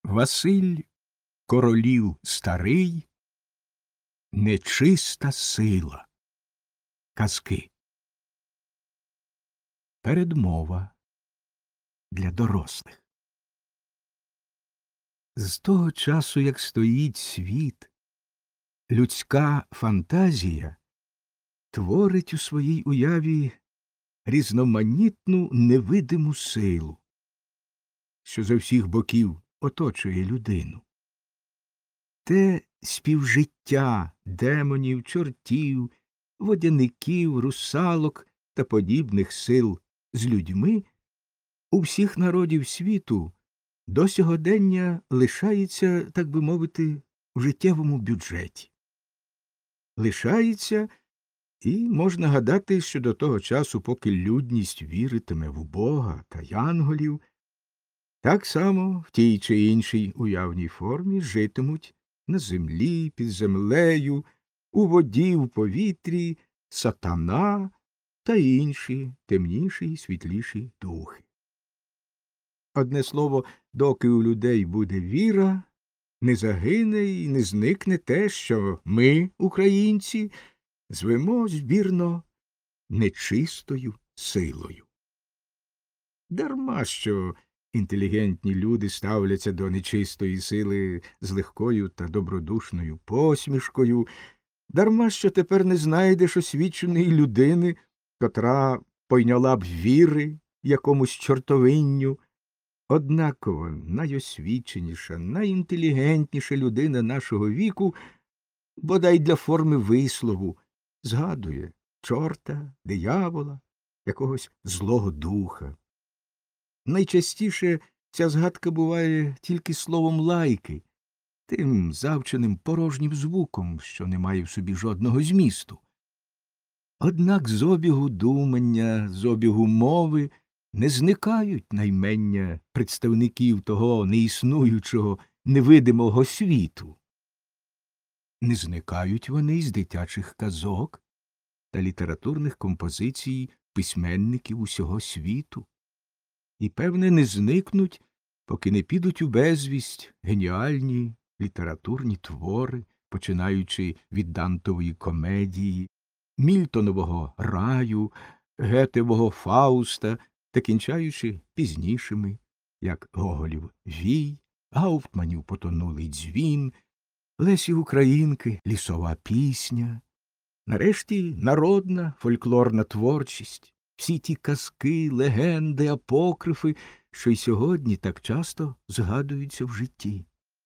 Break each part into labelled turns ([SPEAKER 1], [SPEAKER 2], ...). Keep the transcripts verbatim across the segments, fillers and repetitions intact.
[SPEAKER 1] Василь Королів старий, нечиста сила. Казки. Передмова для дорослих. З того часу, як стоїть світ, людська фантазія творить у своїй уяві різноманітну невидиму силу, що з усіх боків оточує людину. Те співжиття демонів, чортів, водяників, русалок та подібних сил з людьми у всіх народів світу до сьогодення лишається, так би мовити, в життєвому бюджеті. Лишається, і можна гадати, що до того часу, поки людність віритиме в Бога та янголів, так само в тій чи іншій уявній формі житимуть на землі, під землею, у воді, в повітрі, сатана та інші темніші й світліші духи. Одне слово, доки у людей буде віра, не загине і не зникне те, що ми, українці, звемо збірно нечистою силою. Дарма що інтелігентні люди ставляться до нечистої сили з легкою та добродушною посмішкою, дарма що тепер не знайдеш освіченої людини, котра пойняла б віри якомусь чортовинню. Однаково найосвіченіша, найінтелігентніша людина нашого віку, бодай для форми вислову, згадує чорта, диявола, якогось злого духа. Найчастіше ця згадка буває тільки словом лайки, тим завченим порожнім звуком, що не має в собі жодного змісту. Однак з обігу думання, з обігу мови не зникають наймення представників того неіснуючого, невидимого світу. Не зникають вони з дитячих казок та літературних композицій письменників усього світу. І, певне, не зникнуть, поки не підуть у безвість геніальні літературні твори, починаючи від Дантової комедії, Мільтонового раю, Гетевого Фауста та кінчаючи пізнішими, як Гоголів Вій, Гауптманів Потонулий дзвін, Лесі Українки Лісова пісня, нарешті народна фольклорна творчість, всі ті казки, легенди, апокрифи, що й сьогодні так часто згадуються в житті.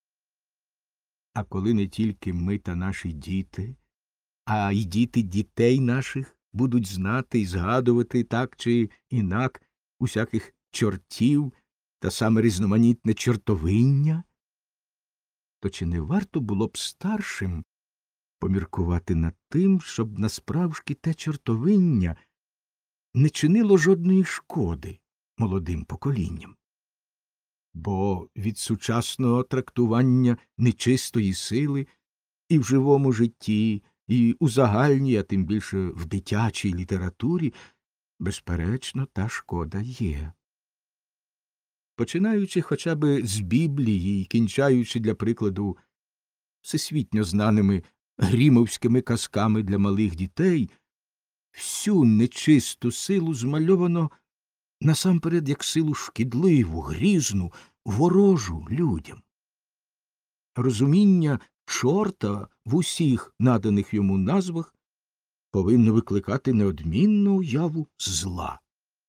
[SPEAKER 1] А коли не тільки ми та наші діти, а й діти дітей наших будуть знати і згадувати так чи інак усяких чортів та саме різноманітне чортовиння, то чи не варто було б старшим поміркувати над тим, щоб насправжки те чортовиння не чинило жодної шкоди молодим поколінням? Бо від сучасного трактування нечистої сили і в живому житті, і у загальній, а тим більше в дитячій літературі, безперечно, та шкода є. Починаючи хоча б з Біблії і кінчаючи, для прикладу, всесвітньо знаними грімовськими казками для малих дітей, всю нечисту силу змальовано насамперед як силу шкідливу, грізну, ворожу людям. Розуміння чорта в усіх наданих йому назвах повинно викликати неодмінну уяву зла.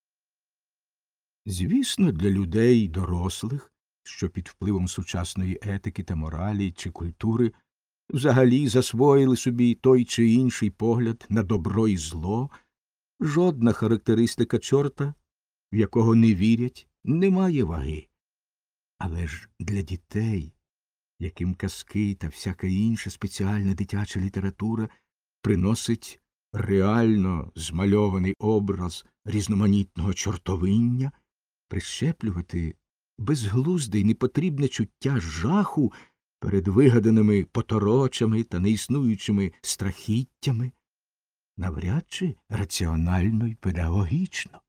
[SPEAKER 1] Звісно, для людей дорослих, що під впливом сучасної етики та моралі чи культури взагалі засвоїли собі той чи інший погляд на добро і зло, жодна характеристика чорта, в якого не вірять, не має ваги. Але ж для дітей, яким казки та всяка інша спеціальна дитяча література приносить реально змальований образ різноманітного чортовиння, прищеплювати безглузде й непотрібне чуття жаху перед вигаданими поторочами та неіснуючими страхіттями навряд чи раціонально й педагогічно.